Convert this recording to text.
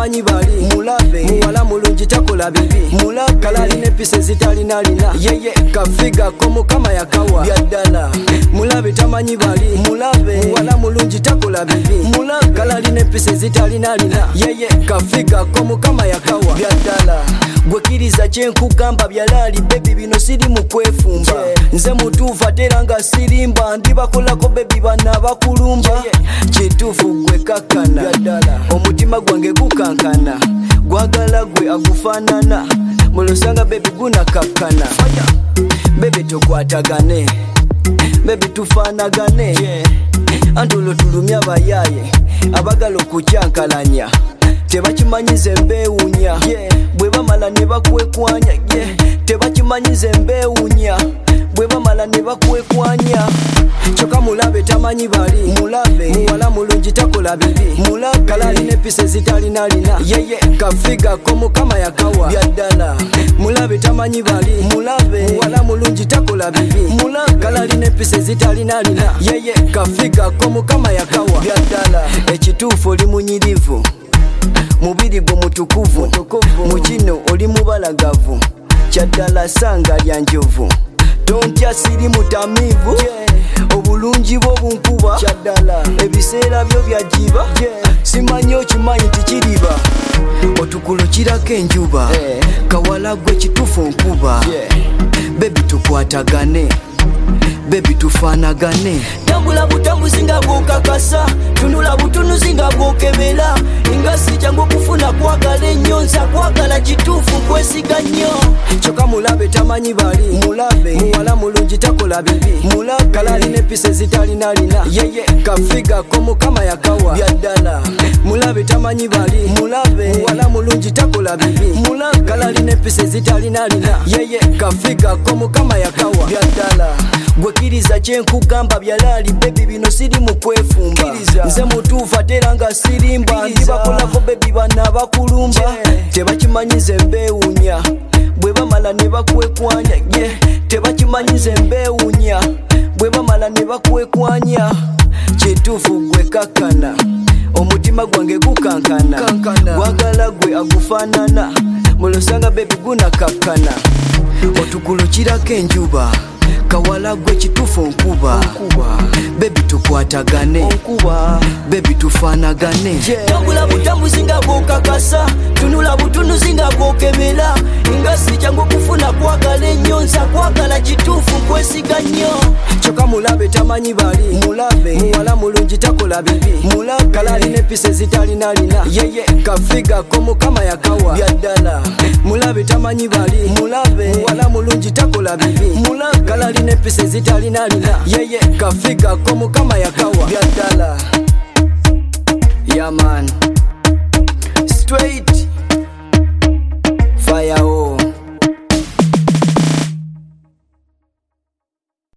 tamanyi bali mulabe muwala mulungi takola bibi mulabe kalali ne pise zitalina lina yeye kafiga ko mukama yakawa byaddala mulabe tamanyi bali mulabe muwala mulungi takola bibi mulabe kalali ne pise zitalina lina yeye kafiga ko mukama yakawa byaddala gwekiriza kyenkugamba byalali bebi bino siri mu kwefumba nze mutuufu atera nga sirimba ndibakolako bebi bana bakulumba kituufu gwe kakkana omutima gwange gukankana gwagala gwe agufaanana mulosanga bebi gunakakkana bebi tokwatagane bebi tufaanagane antulo tulumya bayaye abagala okukyankalanya tebakimanyize mbeewunya bwe bamala ne bakwekwanya tebakimanyize mbeewunya bwe bamala ne bakwekwanya kyokka mulabe tamanyi bali mulabe muwala mulungi takola bibi mulabe kalali ne pise zitalina lina yeye kafiga ko mukama yakawa byaddala mulabe tamanyi bali mulabe muwala mulungi takola bibi mulabe kalali ne pise zitalina lina yeye kafiga ko mukama yakawa byaddala ekituufu oli munyirivu mubiri gwo mutukuvu mukino oli mubalagavu kyaddala sanga lya njovu tontya siri mutamivu obulungi bwo bunkuba kyaddala ebiseera byo byajiba simanyi okimanyi tikiriba otukulo kirako enjuba kawala gwe kitufu nkuba bebi tukwatagane bebi tufaanagane tambula butambuzi nga bwokakasa tunula butunuzi nga bwokebera nga si kyangu okufuna kwagala ennyonza kwagala kituufu kwesiga nnyo kyokka mulabe tamanyi bali mulabe muwala mulungi takola bibi mulabe kalali ne pise zitalina lina yeye kafiga ko mukama yakawa byaddala mulabe tamanyi bali mulabe muwala mulungi takola bibi mulabe kalali ne pise zitalina lina yeye kafiga ko mukama yakawa byaddala gwekiriza kyenkugamba byalali bebi bino siri mu kwefumba nze mutuufu atera nga sirimba ndibakolako bebi bana bakulumba tebakimanyize mbeewunya bwe bamala ne bakwekwanya tebakimanyize mbeewunya bwe bamala ne bakwekwanya kituufu gwe kakkana omutima gwange gukankana gwagala gwe agufaanana mulosanga bebi gunakakkana otukulo kirako enjuba kawala gwe kitufu nkuba bebi tukwatagane bebi tufaanagane tambula butambuzi nga bwokakasa tunula butunuzi nga bwokebera nga si kyangu okufuna kwagala ennyonza kwagala kituufu kwesiga nnyo kyokka mulabe tamanyi bali mulabe muwala mulungi takola bibi mulabe kalali ne pise zitalina lina yeye kafiga ko mukama yakawa byaddala mulabe tamanyi bali mulabe muwala mulungi takola bibi mulabe kalali ne pise zitalina lina yeye kafiga ko mukama yakawa byaddala yeah man straight fire